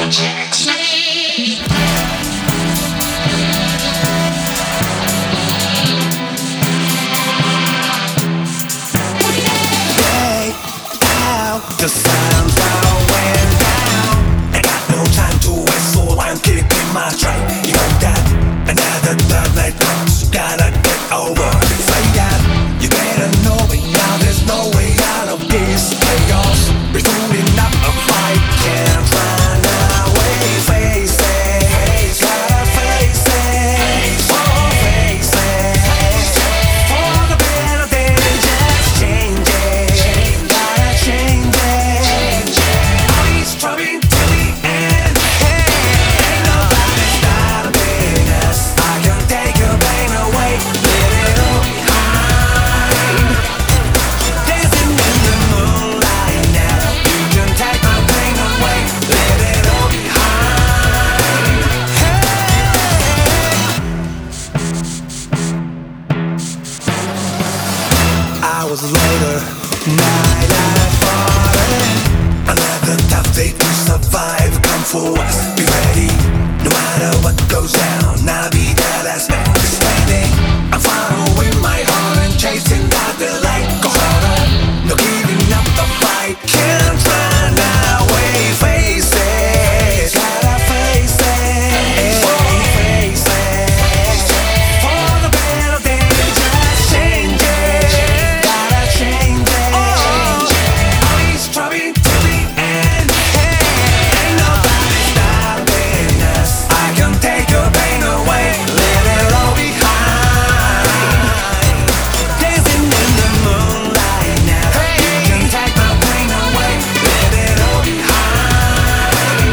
The sound going down. I got no time to waste, so I'm keeping my track. You know that another dark night comes. Gotta get over. Say that you better know it now. There's no way out of this chaos. We're putting up a fight, can't run away. Face it, gotta face it. Oh, face it. For the better, then just change it. Gotta change it. Struggling to the end. Ain't nobody stopping us. I can take your pain away, leave it all behind. Dancing in the moonlight now. You can take my pain away, leave it all behind. I was later, night I falling. Another tough day to survive, come for us, be ready. No matter what goes down, I'll be there last man standing. I'm following my heart and chasing out the light. Go harder, no giving up the fight. Can't run away, face it. Gotta face it, face it. For the better, then just change it. Gotta change it. Always struggling to the end. Ain't nobody stopping us. I can take your pain away, leave it all behind. Dancing in the moonlight now. You can take my pain away, leave it all behind.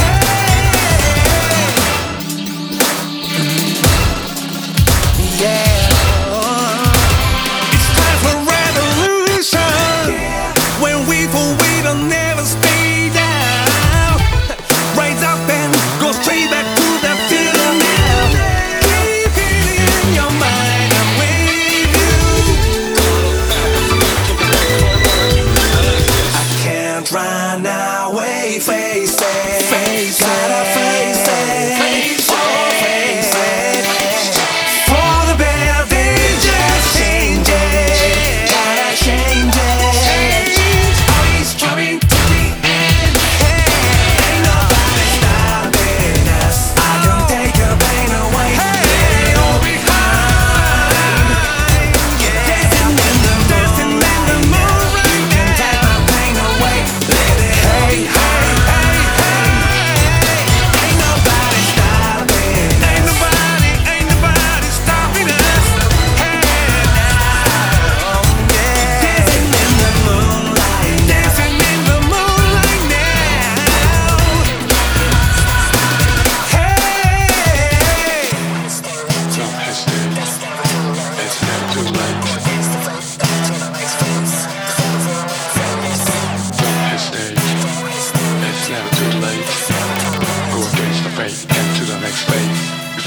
Yeah. It's time for revolution. When we fall, we don't never stay down. Rise up and go straight back to the feeling now. Keep it in your mind, I'm with you. I can't run away, face it. Gotta face it. Oh, face it. For the better, then just change it. Gotta change it. Always struggling to the end. Ain't nobody stopping us. I can take your pain away, leave it all behind. Dancing in the moonlight, you can take my pain away, leave it all behind. Ain't nobody stopping us. Ain't nobody stopping us. Hey, now, dancing in the moonlight, dancing in the moonlight now. Hey. Don't hesitate. It's never too late. Don't hesitate. It's never too late. Go against the fate and to the next phase.